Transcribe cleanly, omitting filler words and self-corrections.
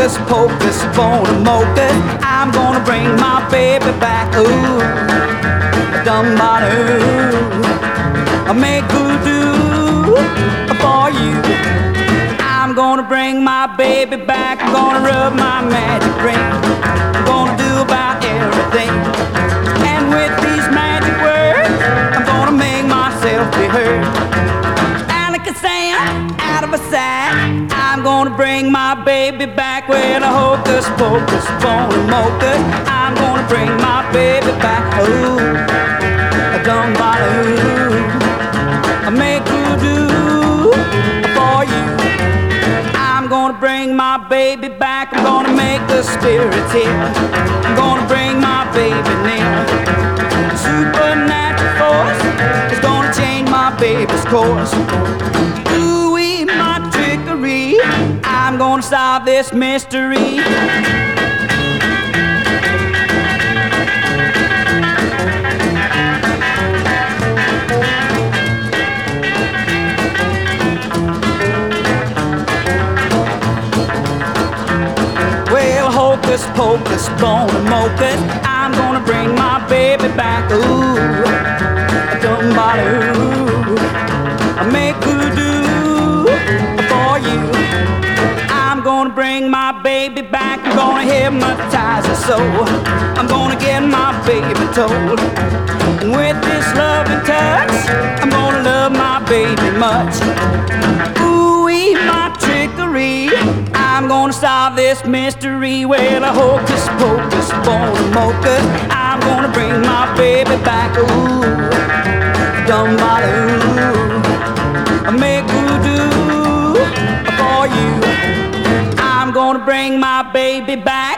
hocus pocus, bona mocha. I'm gonna bring my baby back. Ooh, dumb-ba-doo. I make voodoo for you. I'm gonna bring my baby back. I'm gonna rub my magic ring. I'm gonna do about everything. And with these magic words, I'm gonna make myself be heard. Alakazam, out of a sack. I'm gonna bring my baby back. With a hocus pocus, bona mocha. I'm gonna bring my baby back. Ooh, a dumb-ba-doo. I make voodoo for you. I'm gonna bring my baby back. I'm gonna make the spirits here. I'm gonna bring my baby near. Supernatural force is gonna change my baby's course. Ooh-wee, my trickery. I'm gonna solve this mystery. Hocus pocus, bona mocha. I'm gonna bring my baby back. Ooh, dumb-ba-doo. I make voodoo for you. I'm gonna bring my baby back. I'm gonna hypnotize her soul. I'm gonna get my baby told. And with this loving touch, I'm gonna love my baby much. Ooh-wee, my trickery. I'm gonna solve this mystery. Well, a hocus pocus, bona mocha. I'm gonna bring my baby back. Ooh, dumb-ba-doo. I make voodoo for you. I'm gonna bring my baby back.